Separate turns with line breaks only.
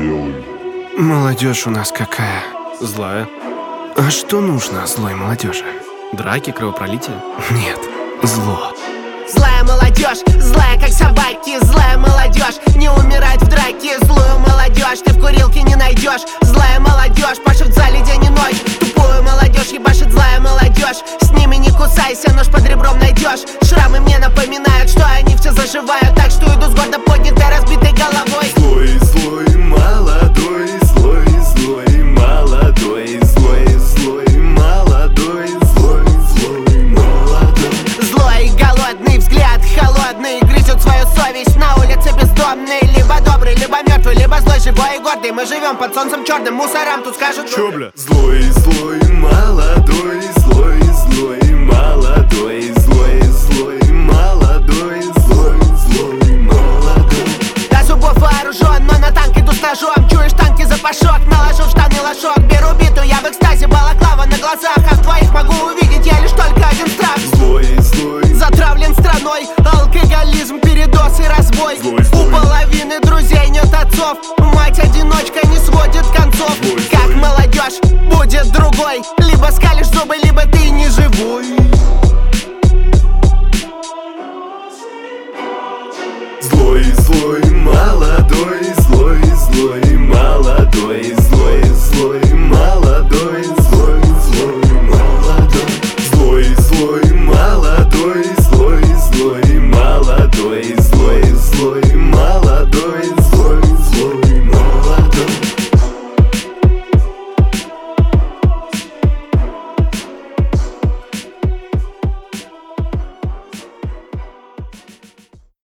делаем.
Молодежь у нас какая? Злая. А что нужно злой молодежи? Драки, кровопролитие? Нет, зло.
Злая молодежь, злая как собаки. Злая молодежь, не умирает в драке. Злую молодежь ты в курилке не найдешь. Злая молодежь пашет в зале день и ночь. Тупую молодежь ебашит злая молодежь. С ними не кусайся, нож под ребром найдешь. Шрамы мне напоминают, что они все заживают. Так что иду с гордо поднятой разбитой головой.
Злой, злой, молодой, злой, злой, молодой, злой, злой, молодой, злой, злой, молодой.
Злой, голодный, взгляд холодный, грызет свою совесть на улице бездомный. Либо добрый, либо мертвый, либо злой, живой и гордый. Мы живем под солнцем черным, мусорам тут скажут:
Чё, бля?
Злой, злой, молодой, злой, злой, молодой, злой, злой, молодой, злой, злой, молодой.
До зубов вооружен, но на танк иду с ножом. Чуешь танки запашок, наложу в штаны лошок. Беру биту, я в экстазе, балаклава на глазах. А в твоих могу увидеть я лишь только один страх.
Злой, злой,
Затравлен страной, алкоголизм, передоз и разбой.
Злой, злой.
У половины друзей нет отцов. Мать-одиночка не сводит концов.
Злой,
Как
злой.
молодежь будет другой. Либо скалишь зубы, либо ты не живой.
Злой, злой, молодой, злой, злой, молодой, злой, злой, молодой,